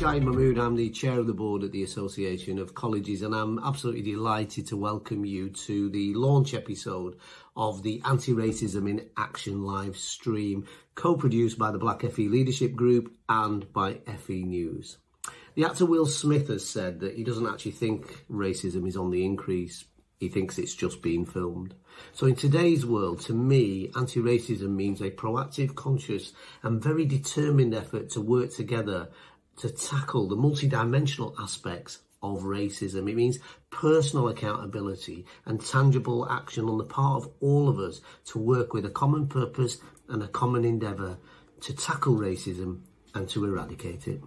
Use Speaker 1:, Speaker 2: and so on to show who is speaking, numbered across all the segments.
Speaker 1: Shahid Mahmood. I'm the chair of the board at the Association of Colleges, and I'm absolutely delighted to welcome you to the launch episode of the Anti-Racism in Action live stream, co-produced by the Black FE Leadership Group and by FE News. The actor Will Smith has said that he doesn't actually think racism is on the increase. He thinks it's just being filmed. So in today's world, to me, anti-racism means a proactive, conscious and very determined effort to work together to tackle the multidimensional aspects of racism. It means personal accountability and tangible action on the part of all of us to work with a common purpose and a common endeavour to tackle racism and to eradicate it.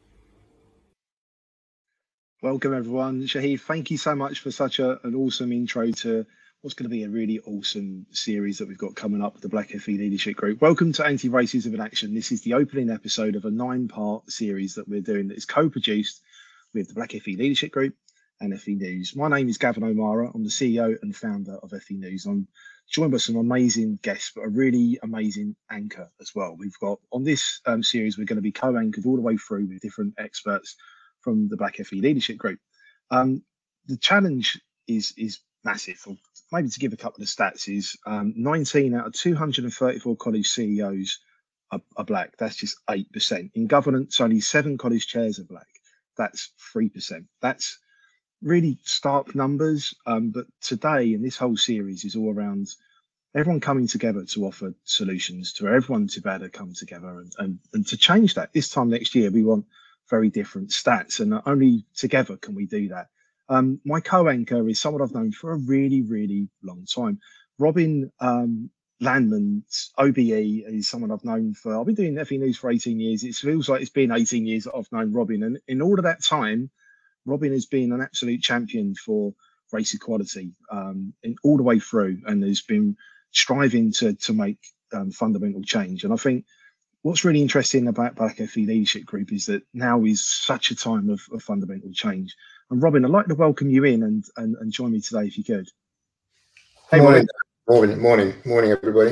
Speaker 2: Welcome everyone. Shahid, thank you so much for such an awesome intro to what's going to be a really awesome series that we've got coming up with the Black FE Leadership Group. Welcome to Anti-Racism in Action. This is the opening episode of a 9-part series that we're doing that is co-produced with the Black FE Leadership Group and FE News. My name is Gavin O'Mara. I'm the CEO and founder of FE News. I'm joined by some amazing guests, but a really amazing anchor as well. We've got on this series, we're going to be co-anchored all the way through with different experts from the Black FE Leadership Group. The challenge is massive. Maybe to give a couple of stats is 19 out of 234 college CEOs are black. That's just 8%. In governance, only 7 college chairs are black. That's 3%. That's really stark numbers. But today, in this whole series, is all around everyone coming together to offer solutions, to everyone to be able to come together and to change that. This time next year, we want very different stats, and only together can we do that. My co-anchor is someone I've known for a really, really long time. Robin Landman's OBE is someone I've known for, I've been doing FE News for 18 years. It feels like it's been 18 years that I've known Robin. And in all of that time, Robin has been an absolute champion for race equality in all the way through, and has been striving to make fundamental change. And I think what's really interesting about Black FE Leadership Group is that now is such a time of fundamental change. And Robin, I'd like to welcome you in and join me today if you could. Hey,
Speaker 3: morning, morning, everybody.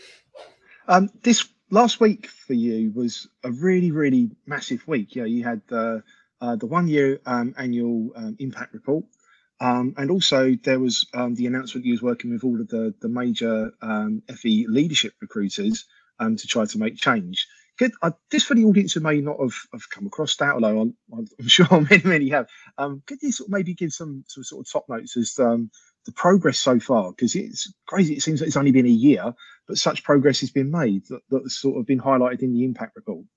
Speaker 2: This last week for you was a really, really massive week. Yeah, you had the 1-year annual impact report, and also there was the announcement you was working with all of the major FE leadership recruiters to try to make change. Just for the audience who may not have come across that, although I'm sure many have, could you sort of maybe give some sort of top notes as the progress so far? Because it's crazy. It seems like it's only been a year, but such progress has been made that's sort of been highlighted in the impact report.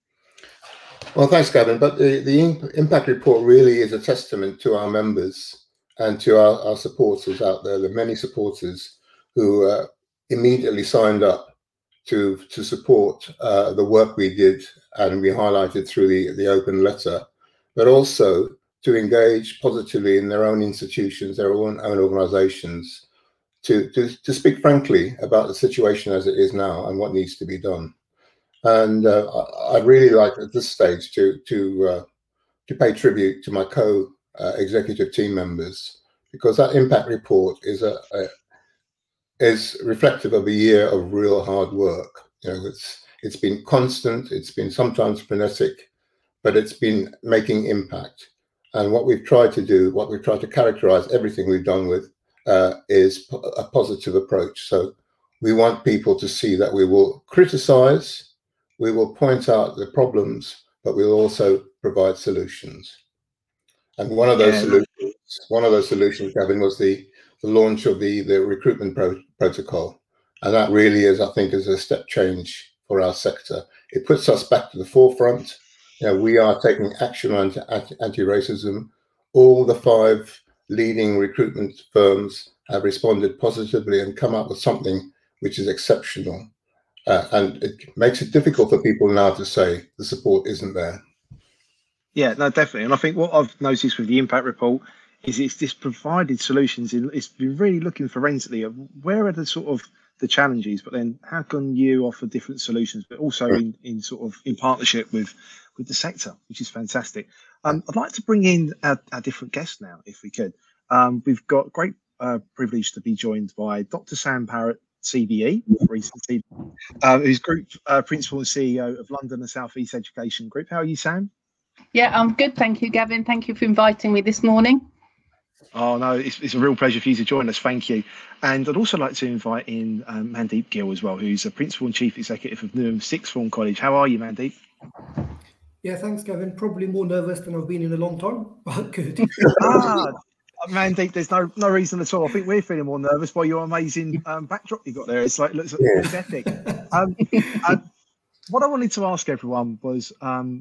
Speaker 3: Well, thanks, Gavin. But the impact report really is a testament to our members and to our supporters out there, the many supporters who immediately signed up to support the work we did and we highlighted through the open letter, but also to engage positively in their own institutions, their own organizations, to speak frankly about the situation as it is now and what needs to be done. And I'd really like at this stage to pay tribute to my co-executive team members, because that impact report is reflective of a year of real hard work. You know, it's been constant, it's been sometimes frenetic, but it's been making impact. And what we've tried to do, what we've tried to characterize everything we've done with is a positive approach. So we want people to see that we will criticize, we will point out the problems, but we'll also provide solutions. And one of those solutions, Gavin, was the launch of the recruitment protocol. And that really is, I think, is a step change for our sector. It puts us back to the forefront. You know, we are taking action on anti-racism. All the 5 leading recruitment firms have responded positively and come up with something which is exceptional. And it makes it difficult for people now to say the support isn't there.
Speaker 2: Yeah, no, definitely. And I think what I've noticed with the impact report is it's just provided solutions. It's been really looking forensically at where are the sort of the challenges, but then how can you offer different solutions, but also in sort of in partnership with the sector, which is fantastic. I'd like to bring in our different guests now, if we could. We've got great privilege to be joined by Dr. Sam Parrott, CBE, recently, who's Group Principal and CEO of London and South East Education Group. How are you, Sam?
Speaker 4: Yeah, I'm good. Thank you, Gavin. Thank you for inviting me this morning.
Speaker 2: Oh, no, it's a real pleasure for you to join us. Thank you. And I'd also like to invite in Mandeep Gill as well, who's a Principal and Chief Executive of Newham Sixth Form College. How are you, Mandeep?
Speaker 5: Yeah, thanks, Gavin. Probably more nervous than I've been in a long time, but good.
Speaker 2: Mandeep, there's no reason at all. I think we're feeling more nervous by your amazing backdrop you got there. It's like looks epic. What I wanted to ask everyone was,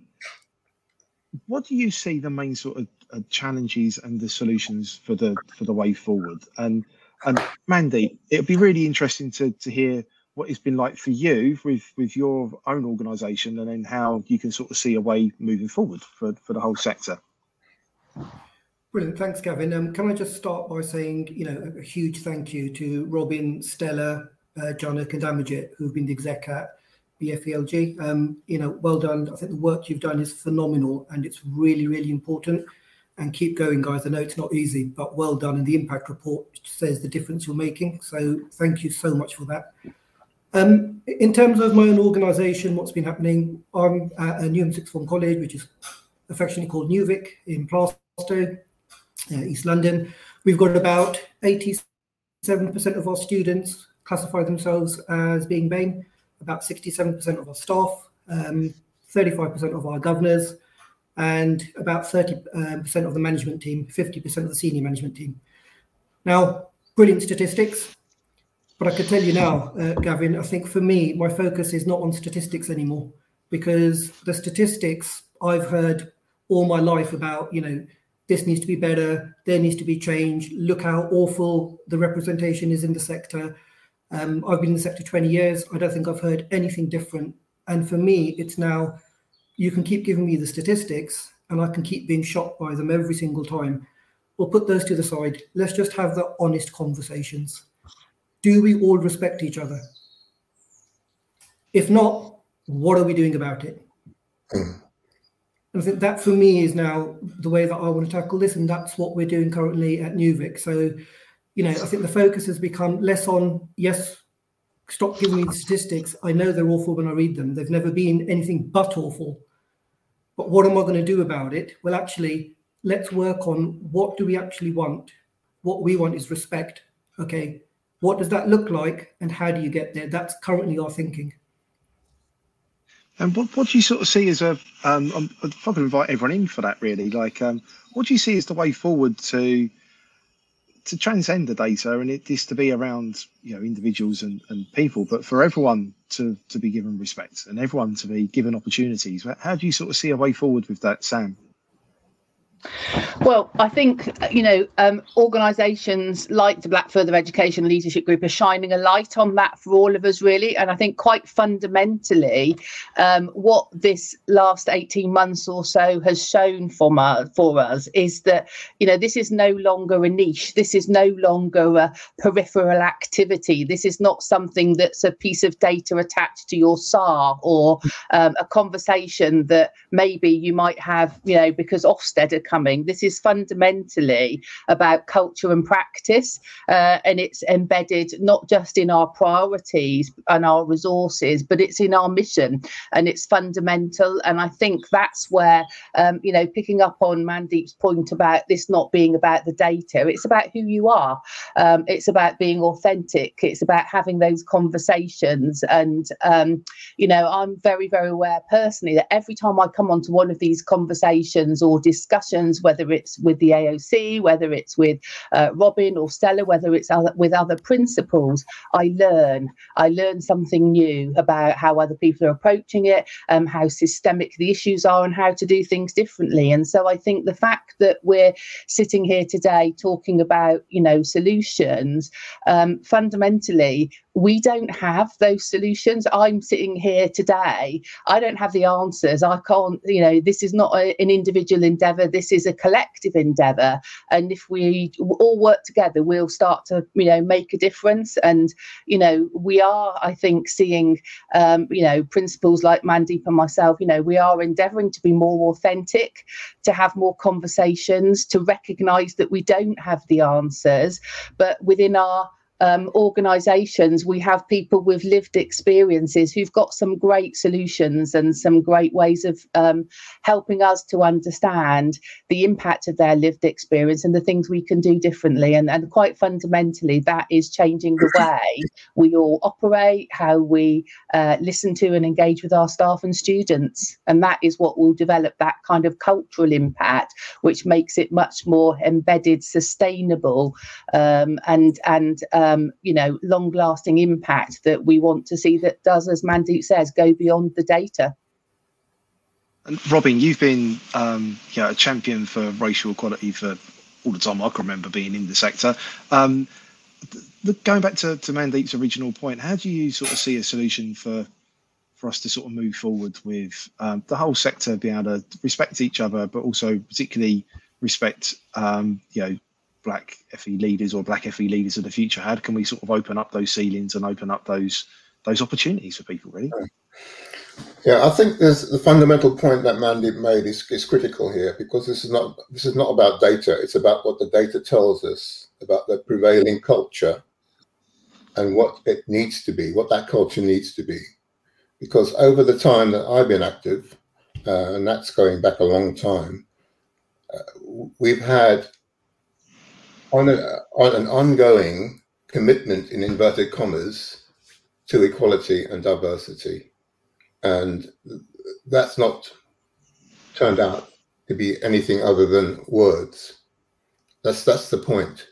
Speaker 2: what do you see the main sort of challenges and the solutions for the way forward? And Mandeep, it'd be really interesting to hear what it's been like for you with your own organisation, and then how you can sort of see a way moving forward for the whole sector.
Speaker 5: Brilliant, thanks, Gavin. Can I just start by saying, a huge thank you to Robin, Stella, Janak, and Amajit, who've been the exec at BFELG. Well done. I think the work you've done is phenomenal, and it's really, really important. And keep going, guys. I know it's not easy, but well done. And the impact report says the difference you're making. So thank you so much for that. In terms of my own organisation, what's been happening, I'm at a Newham Sixth Form College, which is affectionately called Newvic in Plaistow, East London. We've got about 87% of our students classify themselves as being BAME, about 67% of our staff, 35% of our governors, and about 30% of the management team, 50% of the senior management team. Now, brilliant statistics. But I can tell you now, Gavin, I think for me, my focus is not on statistics anymore, because the statistics I've heard all my life about, this needs to be better, there needs to be change, look how awful the representation is in the sector. I've been in the sector 20 years. I don't think I've heard anything different. And for me, it's now, you can keep giving me the statistics and I can keep being shocked by them every single time. We'll put those to the side. Let's just have the honest conversations. Do we all respect each other? If not, what are we doing about it? And I think that for me is now the way that I want to tackle this, and that's what we're doing currently at Newvic. So, I think the focus has become less on, yes, stop giving me the statistics. I know they're awful when I read them. They've never been anything but awful. But what am I going to do about it? Well, actually, let's work on what do we actually want. What we want is respect. Okay. What does that look like, and how do you get there? That's currently our thinking.
Speaker 2: And what do you sort of see as I'd probably invite everyone in for that, really. What do you see as the way forward to transcend the data, and this to be around, individuals and people, but for everyone to be given respect and everyone to be given opportunities? How do you sort of see a way forward with that, Sam?
Speaker 4: Well, I think, organisations like the Black Further Education Leadership Group are shining a light on that for all of us, really. And I think quite fundamentally, what this last 18 months or so has shown for us is that, this is no longer a niche. This is no longer a peripheral activity. This is not something that's a piece of data attached to your SAR, or a conversation that maybe you might have, because Ofsted are coming. This is fundamentally about culture and practice, and it's embedded not just in our priorities and our resources, but it's in our mission, and it's fundamental. And I think that's where, picking up on Mandeep's point about this not being about the data, it's about who you are. It's about being authentic. It's about having those conversations. And, I'm very, very aware personally that every time I come onto one of these conversations or discussions, whether it's with the AOC, whether it's with Robin or Stella, whether it's with other principals, I learn something new about how other people are approaching it, how systemic the issues are, and how to do things differently. And so I think the fact that we're sitting here today talking about, solutions, fundamentally, we don't have those solutions. I'm sitting here today. I don't have the answers. I can't, this is not an individual endeavour. This is a collective endeavour. And if we all work together, we'll start to, make a difference. And, we are, I think, seeing, principals like Mandeep and myself, we are endeavouring to be more authentic, to have more conversations, to recognise that we don't have the answers, but within our organisations, we have people with lived experiences who've got some great solutions and some great ways of helping us to understand the impact of their lived experience and the things we can do differently. And quite fundamentally, that is changing the way we all operate, how we listen to and engage with our staff and students. And that is what will develop that kind of cultural impact, which makes it much more embedded, sustainable, and long-lasting impact that we want to see, that does, as Mandeep says, go beyond the data.
Speaker 2: And Robin, you've been a champion for racial equality for all the time I can remember being in the sector. Going back to Mandeep's original point, how do you sort of see a solution for us to sort of move forward with the whole sector being able to respect each other, but also particularly respect Black FE leaders or Black FE leaders of the future? How can we sort of open up those ceilings and open up those opportunities for people, really?
Speaker 3: Yeah, I think there's the fundamental point that Mandeep made is critical here, because this is not about data. It's about what the data tells us about the prevailing culture and what it needs to be, what that culture needs to be. Because over the time that I've been active, and that's going back a long time, we've had on an ongoing commitment, in inverted commas, to equality and diversity. And that's not turned out to be anything other than words. That's the point.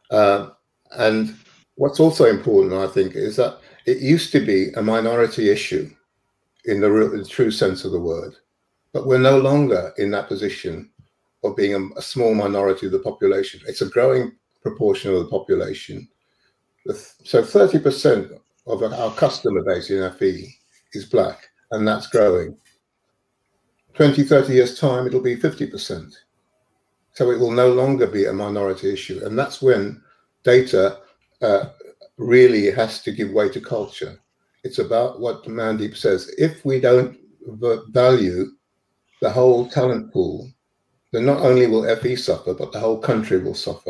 Speaker 3: And what's also important, I think, is that it used to be a minority issue in the true sense of the word, but we're no longer in that position of being a small minority of the population. It's a growing proportion of the population. So 30% of our customer base in FE is Black, and that's growing. 20, 30 years' time, it'll be 50%. So it will no longer be a minority issue. And that's when data really has to give way to culture. It's about what Mandeep says. If we don't value the whole talent pool, then not only will FE suffer, but the whole country will suffer.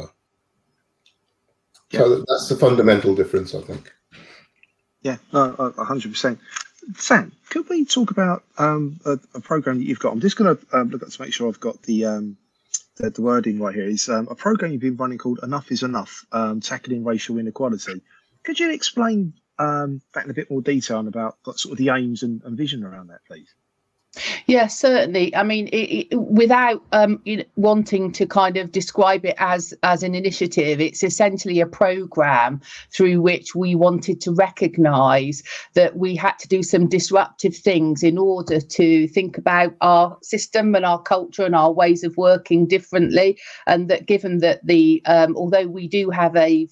Speaker 3: Yeah. So that's the fundamental difference, I think.
Speaker 2: Yeah, 100%. Sam, could we talk about a program that you've got? I'm just going to look at to make sure I've got the wording right here. It's a program you've been running called Enough is Enough, tackling racial inequality. Could you explain that in a bit more detail and about sort of the aims and vision around that, please?
Speaker 4: Yeah, certainly. I mean, without wanting to kind of describe it as an initiative, it's essentially a programme through which we wanted to recognise that we had to do some disruptive things in order to think about our system and our culture and our ways of working differently. And that given that although we do have a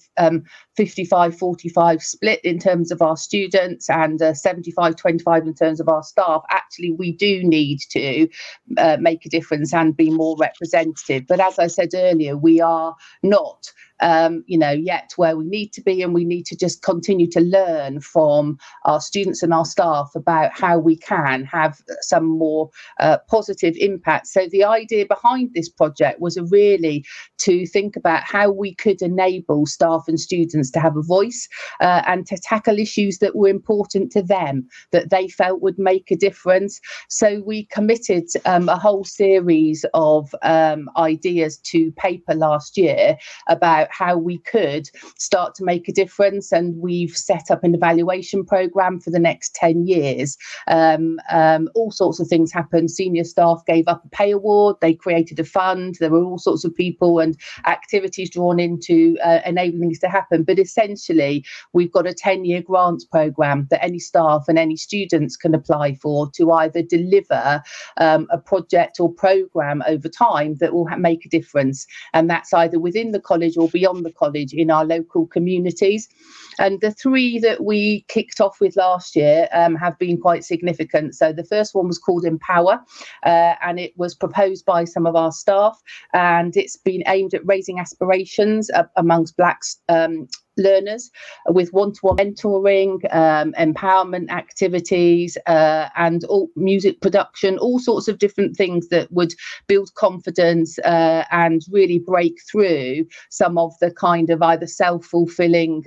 Speaker 4: 55-45 split in terms of our students and 75-25 in terms of our staff, actually we do need to make a difference and be more representative. But as I said earlier, we are not yet where we need to be, and we need to just continue to learn from our students and our staff about how we can have some more positive impact. So the idea behind this project was really to think about how we could enable staff and students to have a voice and to tackle issues that were important to them, that they felt would make a difference. So we committed a whole series of ideas to paper last year about how we could start to make a difference, and we've set up an evaluation programme for the next 10 years. All sorts of things happened. Senior staff gave up a pay award, they created a fund, there were all sorts of people and activities drawn into enabling this to happen. But essentially, we've got a 10-year grants programme that any staff and any students can apply for to either deliver a project or programme over time that will make a difference. And that's either within the college or beyond the college in our local communities. And the three that we kicked off with last year have been quite significant. So the first one was called Empower, and it was proposed by some of our staff, and it's been aimed at raising aspirations amongst Black learners with one-to-one mentoring, empowerment activities, and all music production, all sorts of different things that would build confidence and really break through some of the kind of either self-fulfilling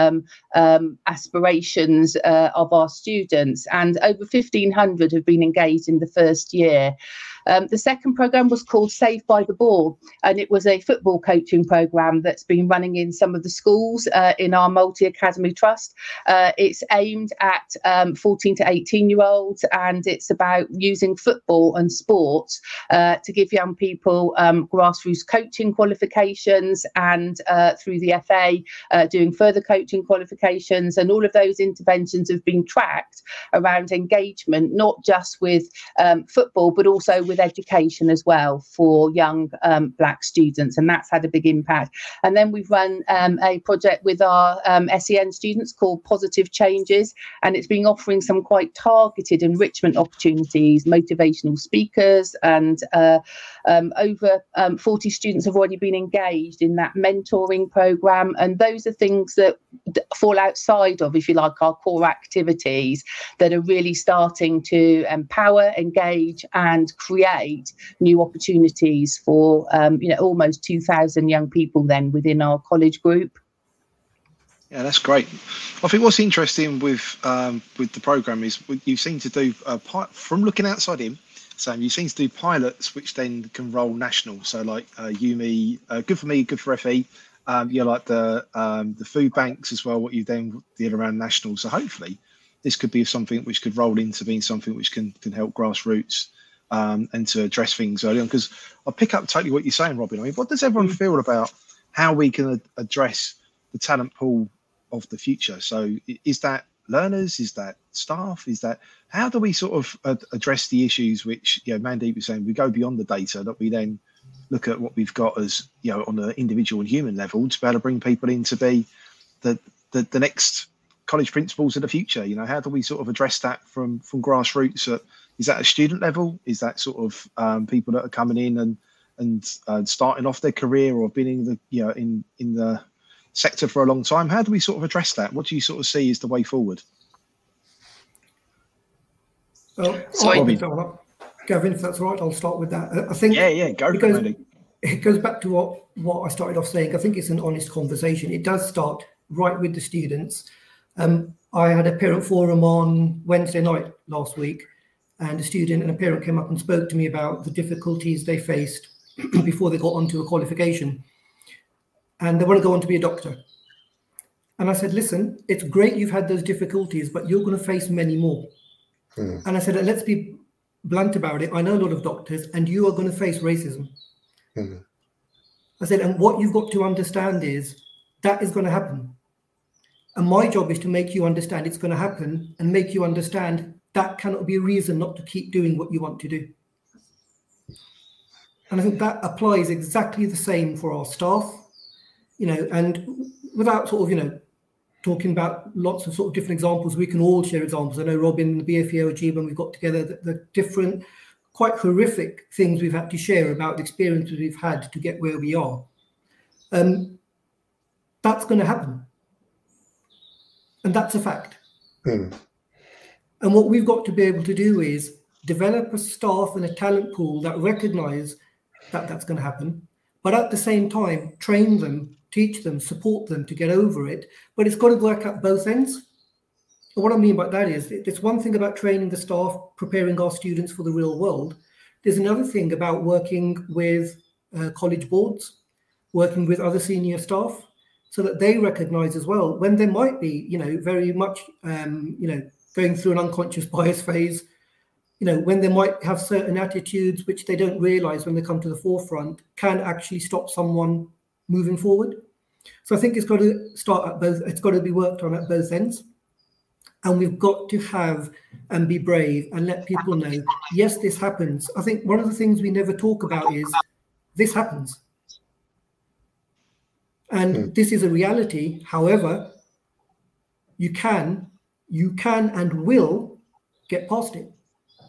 Speaker 4: aspirations of our students. And over 1,500 have been engaged in the first year. The second programme was called Saved by the Ball, and it was a football coaching programme that's been running in some of the schools in our multi-academy trust. It's aimed at 14 to 18-year-olds, and it's about using football and sports to give young people grassroots coaching qualifications, and through the FA doing further coaching qualifications. And all of those interventions have been tracked around engagement, not just with football, but also with education as well for young Black students, and that's had a big impact. And then we've run a project with our SEN students called Positive Changes, and it's been offering some quite targeted enrichment opportunities, motivational speakers, and over 40 students have already been engaged in that mentoring program. And those are things that fall outside of, if you like, our core activities that are really starting to empower, engage, and create new opportunities for almost 2,000 young people then within our college group.
Speaker 2: Yeah, that's great. I think what's interesting with the programme is you seem to do from looking outside in, Sam, you seem to do pilots which then can roll national. So like UME, good for me, good for FE. Like the food banks as well, what you then did around national. So hopefully this could be something which could roll into being something which can help grassroots and to address things early on. Because I pick up totally what you're saying, Robin. I mean, what does everyone feel about how we can address the talent pool of the future? So is that learners? Is that staff? Is that, how do we sort of address the issues which, Mandeep was saying, we go beyond the data, that we then look at what we've got as, on the individual and human level to be able to bring people in to be the next college principals of the future? How do we sort of address that from grassroots? Is that a student level? Is that sort of people that are coming in and starting off their career or been in the in the sector for a long time? How do we sort of address that? What do you sort of see is the way forward?
Speaker 5: Well, Gavin, if that's all right, I'll start with that. I think
Speaker 2: go for it.
Speaker 5: It goes back to what I started off saying. I think it's an honest conversation. It does start right with the students. I had a parent forum on Wednesday night last week, and a student and a parent came up and spoke to me about the difficulties they faced before they got onto a qualification. And they want to go on to be a doctor. And I said, listen, it's great you've had those difficulties, but you're going to face many more. And I said, let's be blunt about it. I know a lot of doctors, and you are going to face racism. I said, and what you've got to understand is that is going to happen. And my job is to make you understand it's going to happen, and make you understand that cannot be a reason not to keep doing what you want to do. And I think that applies exactly the same for our staff, and without sort of, talking about lots of sort of different examples, we can all share examples. I know Robin, the BFELG, when we got together, the different, quite horrific things we've had to share about the experiences we've had to get where we are. That's going to happen. And that's a fact. And what we've got to be able to do is develop a staff and a talent pool that recognise that that's going to happen, but at the same time, train them, teach them, support them to get over it. But it's got to work at both ends. And what I mean by that is, it's one thing about training the staff, preparing our students for the real world. There's another thing about working with college boards, working with other senior staff, so that they recognise as well when they might be, very much, going through an unconscious bias phase, when they might have certain attitudes which they don't realise when they come to the forefront can actually stop someone moving forward. So I think it's got to start at both. It's got to be worked on at both ends, and we've got to have and be brave and let people know, yes, this happens. I think one of the things we never talk about is this happens, and this is a reality. However, you can and will get past it,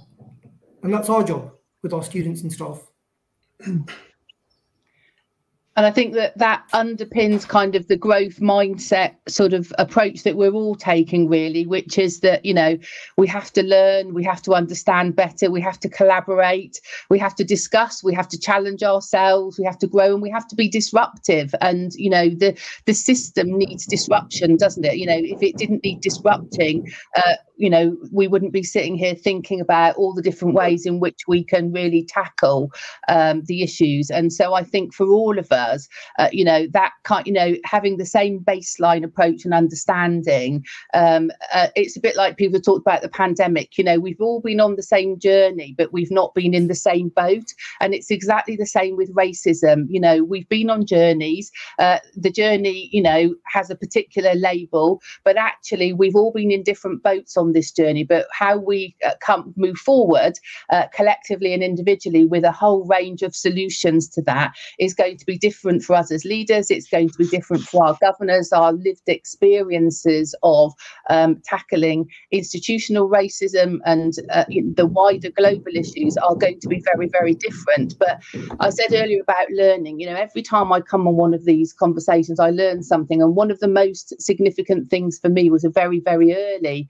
Speaker 5: and that's our job with our students and staff.
Speaker 4: And I think that underpins kind of the growth mindset sort of approach that we're all taking, really, which is that, we have to learn, we have to understand better, we have to collaborate, we have to discuss, we have to challenge ourselves, we have to grow, and we have to be disruptive. And, the system needs disruption, doesn't it? If it didn't need disrupting, we wouldn't be sitting here thinking about all the different ways in which we can really tackle the issues. And so I think for all of us, that kind, having the same baseline approach and understanding, it's a bit like people talked about the pandemic. We've all been on the same journey, but we've not been in the same boat. And it's exactly the same with racism. We've been on journeys. The journey, has a particular label, but actually we've all been in different boats on this journey. But how we move forward collectively and individually with a whole range of solutions to that is going to be different for us as leaders. It's going to be different for our governors. Our lived experiences of tackling institutional racism and the wider global issues are going to be very, very different. But I said earlier about learning, every time I come on one of these conversations, I learn something. And one of the most significant things for me was a very, very early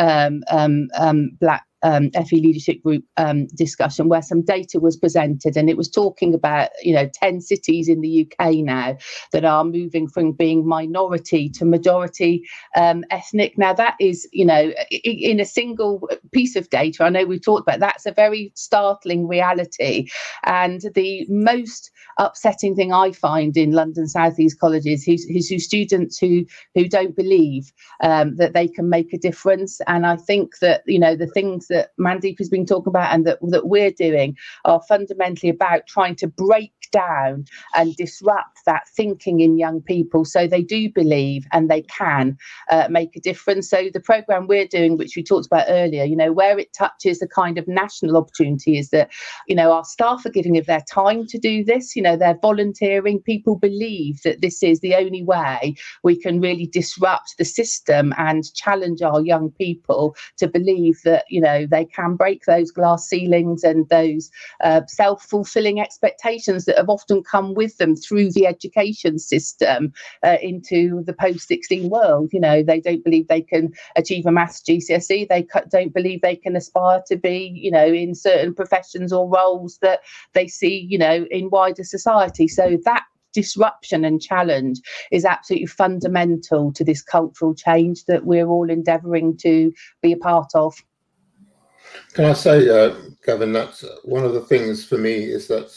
Speaker 4: Black FE Leadership Group discussion where some data was presented, and it was talking about 10 cities in the UK now that are moving from being minority to majority ethnic. Now that is in a single piece of data, I know we've talked about, that's a very startling reality. And the most upsetting thing I find in London South East colleges is students who don't believe that they can make a difference. And I think that the things that Mandeep has been talking about and that we're doing are fundamentally about trying to break down and disrupt that thinking in young people so they do believe and they can make a difference. So the programme we're doing, which we talked about earlier, where it touches a kind of national opportunity, is that our staff are giving of their time to do this. They're volunteering. People believe that this is the only way we can really disrupt the system and challenge our young people to believe that they can break those glass ceilings and those self-fulfilling expectations that have often come with them through the education system into the post-16 world. They don't believe they can achieve a maths GCSE. They don't believe they can aspire to be, in certain professions or roles that they see, in wider society. So that disruption and challenge is absolutely fundamental to this cultural change that we're all endeavouring to be a part of.
Speaker 3: Can I say, Gavin, that one of the things for me is that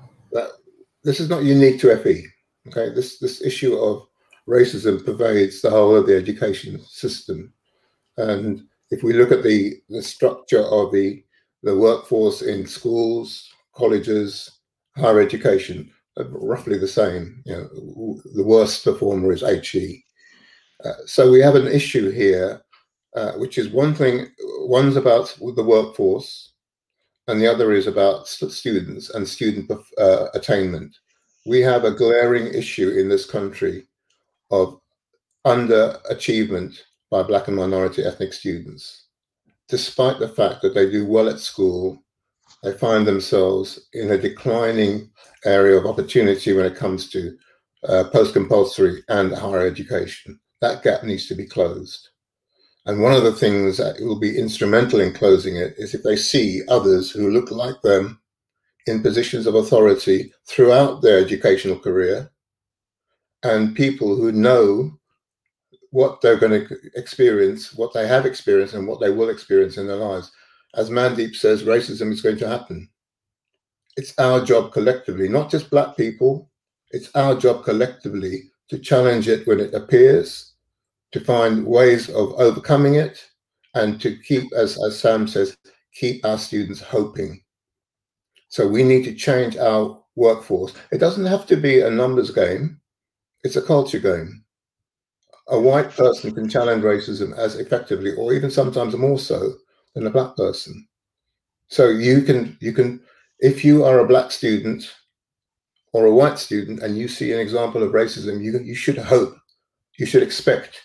Speaker 3: this is not unique to FE. Okay, this issue of racism pervades the whole of the education system, and if we look at the structure of the workforce in schools, colleges, higher education, roughly the same. The worst performer is HE. So we have an issue here, which is one's about the workforce, and the other is about students and student attainment. We have a glaring issue in this country of underachievement by Black and minority ethnic students. Despite the fact that they do well at school, they find themselves in a declining area of opportunity when it comes to post-compulsory and higher education. That gap needs to be closed. And one of the things that will be instrumental in closing it is if they see others who look like them in positions of authority throughout their educational career, and people who know what they're going to experience, what they have experienced, and what they will experience in their lives. As Mandeep says, racism is going to happen. It's our job collectively, not just Black people, it's our job collectively to challenge it when it appears, to find ways of overcoming it, and to keep, as Sam says, keep our students hoping. So we need to change our workforce. It doesn't have to be a numbers game, it's a culture game. A white person can challenge racism as effectively, or even sometimes more so, than a Black person. So you can, if you are a Black student or a white student and you see an example of racism, you should hope, you should expect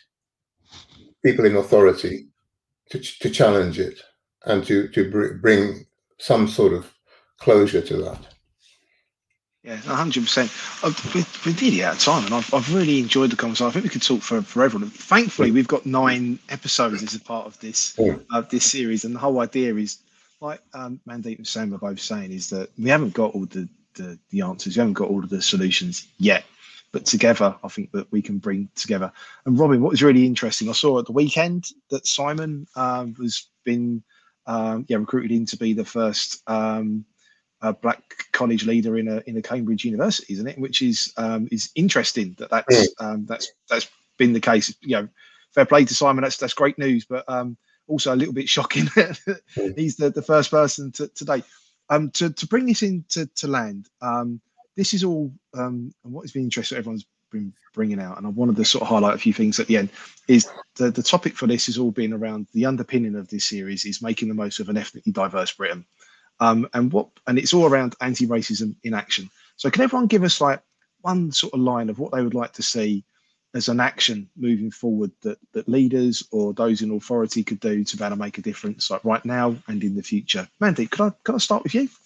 Speaker 3: people in authority to challenge it and to bring some sort of closure to that.
Speaker 2: Yeah, 100%. We're nearly out of time, and I've really enjoyed the conversation. I think we could talk for everyone. Thankfully, we've got 9 episodes as a part of this series, and the whole idea is, like Mandeep and Sam are both saying, is that we haven't got all the answers, we haven't got all of the solutions yet, but together, I think that we can bring together. And Robin, what was really interesting, I saw at the weekend that Simon was been recruited in to be the first black college leader in a Cambridge university, isn't it? Which is interesting that's been the case. Fair play to Simon. That's great news, but also a little bit shocking that he's the first person to date. To bring this into land. This is all, and what has been interesting, everyone's been bringing out, and I wanted to sort of highlight a few things at the end. Is the topic for this has all been around the underpinning of this series is making the most of an ethnically diverse Britain. And it's all around anti-racism in action. So can everyone give us like one sort of line of what they would like to see as an action moving forward that leaders or those in authority could do to be able to make a difference, like right now and in the future? Mandy, could I start with you?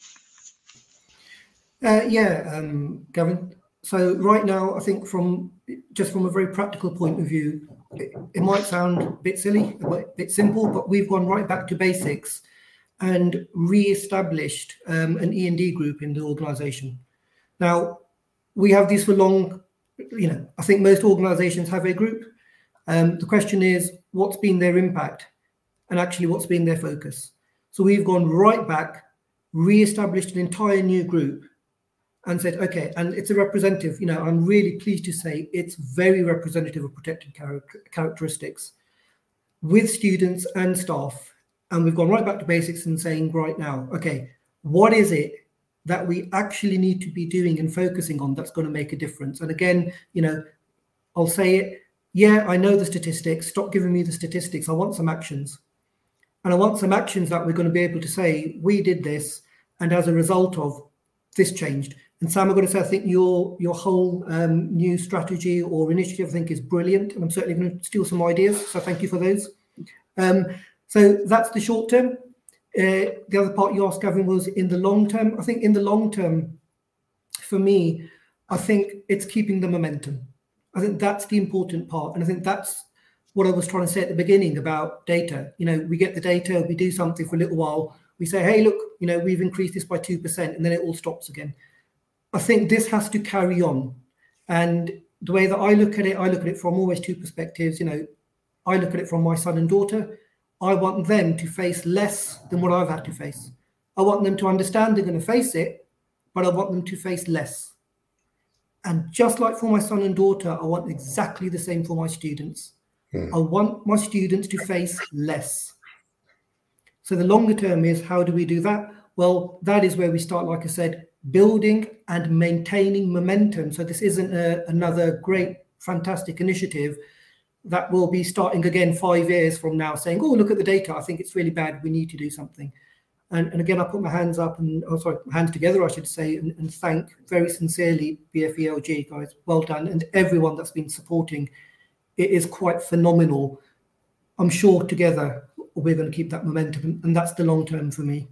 Speaker 5: Gavin. So right now, I think from a very practical point of view, it might sound a bit silly, a bit simple, but we've gone right back to basics and re-established an E&D group in the organisation. Now, we have these for long, I think most organisations have a group. The question is, what's been their impact and actually what's been their focus? So we've gone right back, re-established an entire new group and said, okay, and it's a representative, I'm really pleased to say it's very representative of protected characteristics with students and staff. And we've gone right back to basics and saying right now, okay, what is it that we actually need to be doing and focusing on that's going to make a difference? And again, I'll say it. Yeah, I know the statistics. Stop giving me the statistics. I want some actions. And I want some actions that we're going to be able to say, we did this, and as a result of this changed. And Sam, I've got to say, I think your whole new strategy or initiative, I think, is brilliant. And I'm certainly going to steal some ideas. So thank you for those. So that's the short term. The other part you asked, Gavin, was in the long term. I think in the long term, for me, I think it's keeping the momentum. I think that's the important part. And I think that's what I was trying to say at the beginning about data. We get the data, we do something for a little while. We say, hey, look, we've increased this by 2%, and then it all stops again. I think this has to carry on. And the way that I look at it from always 2 perspectives. I look at it from my son and daughter. I want them to face less than what I've had to face. I want them to understand they're going to face it, but I want them to face less. And just like for my son and daughter, I want exactly the same for my students. I want my students to face less. So the longer term is, how do we do that? Well, that is where we start, like I said, building and maintaining momentum. So this isn't another great, fantastic initiative that will be starting again 5 years from now saying, oh, look at the data, I think it's really bad, we need to do something. And again, I put my hands up hands together, I should say, and thank very sincerely BFELG, guys, well done, and everyone that's been supporting. It is quite phenomenal. I'm sure together we're going to keep that momentum, and that's the long term for me.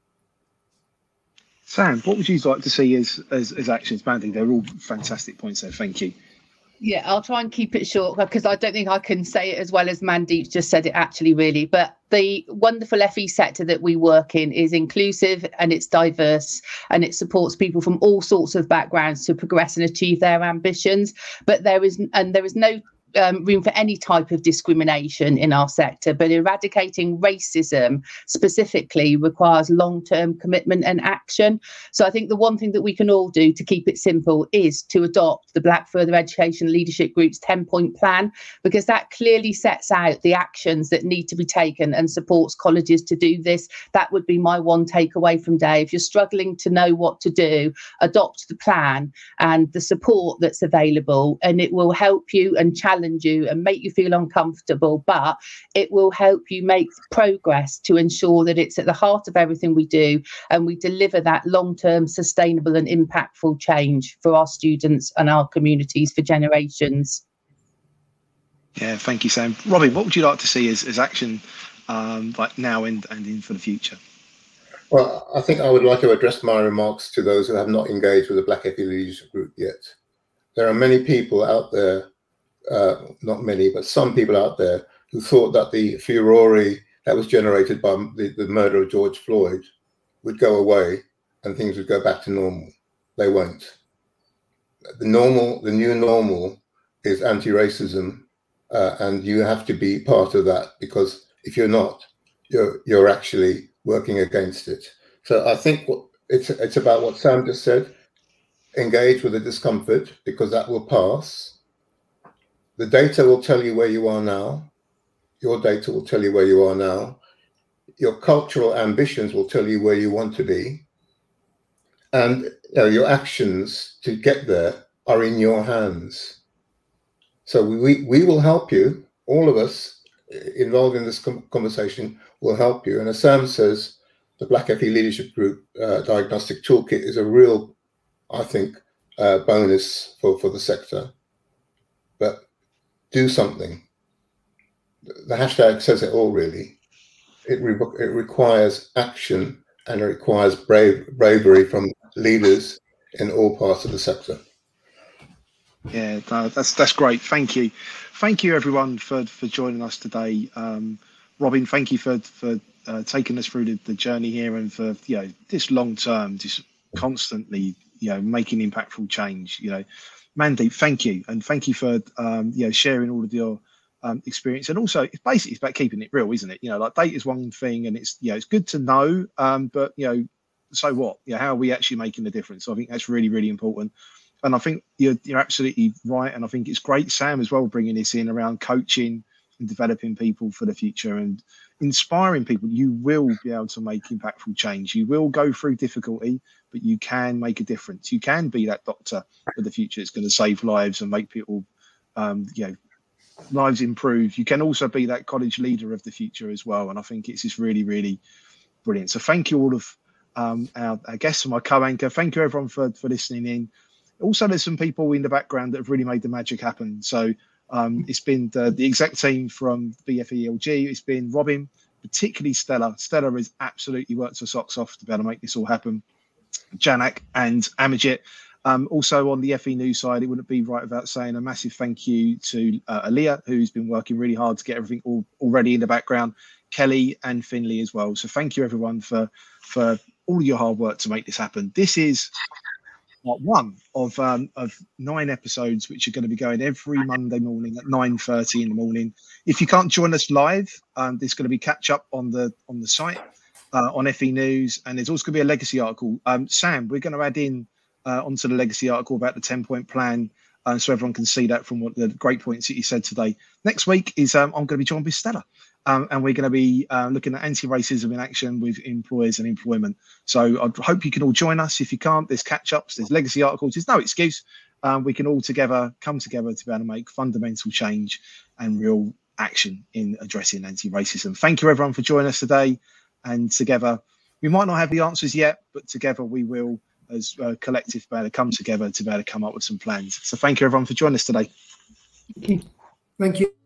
Speaker 2: Sam, what would you like to see as actions? Mandy, they're all fantastic points there. Thank you.
Speaker 4: Yeah, I'll try and keep it short because I don't think I can say it as well as Mandeep just said it actually, really. But the wonderful FE sector that we work in is inclusive and it's diverse and it supports people from all sorts of backgrounds to progress and achieve their ambitions. But there is no room for any type of discrimination in our sector, but eradicating racism specifically requires long-term commitment and action. So I think the one thing that we can all do to keep it simple is to adopt the Black Further Education Leadership Group's 10-point plan, because that clearly sets out the actions that need to be taken and supports colleges to do this. That would be my one takeaway from today. If you're struggling to know what to do, adopt the plan and the support that's available, and it will help you and challenge you and make you feel uncomfortable, but it will help you make progress to ensure that it's at the heart of everything we do and we deliver that long-term sustainable and impactful change for our students and our communities for generations.
Speaker 2: Yeah, thank you, Sam. Robin, what would you like to see as action like now and in for the future?
Speaker 3: Well, I think I would like to address my remarks to those who have not engaged with the Black FE Leadership Group yet. There are many people out there, not many, but some people out there who thought that the furore that was generated by the murder of George Floyd would go away and things would go back to normal. They won't. The new normal is anti-racism, and you have to be part of that, because if you're not, you're actually working against it. So I think it's about what Sam just said. Engage with the discomfort, because that will pass. The data will tell you where you are now. Your data will tell you where you are now. Your cultural ambitions will tell you where you want to be. And your actions to get there are in your hands. So we will help you. All of us involved in this conversation will help you. And as Sam says, the Black FE Leadership Group Diagnostic Toolkit is a real, I think, bonus for the sector. But do something. The hashtag says it all, really. It requires action, and it requires bravery from leaders in all parts of the sector.
Speaker 2: Yeah, no, that's great. Thank you everyone for joining us today. Robin, thank you for taking us through the journey here, and for this long term, just constantly making impactful change. Mandeep, thank you, and thank you for sharing all of your experience. And also, it's about keeping it real, isn't it? Like, data is one thing, and it's good to know, but so what? How are we actually making the difference? So I think that's really, really important. And I think you're absolutely right. And I think it's great, Sam, as well, bringing this in around coaching and developing people for the future and inspiring people. You will be able to make impactful change. You will go through difficulty, but you can make a difference. You can be that doctor of the future that's going to save lives and make people, lives improve. You can also be that college leader of the future as well. And I think it's just really, really brilliant. So thank you all of our guests and my co-anchor. Thank you everyone for listening in. Also, there's some people in the background that have really made the magic happen. So it's been the exec team from BFELG. It's been Robin, particularly Stella. Stella has absolutely worked her socks off to be able to make this all happen. Janak and Amajit. Also on the FE News side, it wouldn't be right without saying a massive thank you to Aaliyah, who's been working really hard to get everything already in the background. Kelly and Finley as well. So thank you everyone for all your hard work to make this happen. This is part one of 9 episodes, which are going to be going every Monday morning at 9:30 in the morning. If you can't join us live, there's going to be catch up on the site on FE News, and there's also going to be a legacy article. Sam, we're going to add in onto the legacy article about the 10-point plan, so everyone can see that from what the great points that you said today. Next week is I'm going to be joined with Stella. And we're going to be looking at anti-racism in action with employers and employment. So I hope you can all join us. If you can't, there's catch-ups, there's legacy articles. There's no excuse. We can all come together to be able to make fundamental change and real action in addressing anti-racism. Thank you, everyone, for joining us today. And together, we might not have the answers yet, but together we will, as a collective, be able to come together to be able to come up with some plans. So thank you, everyone, for joining us today.
Speaker 5: Thank you.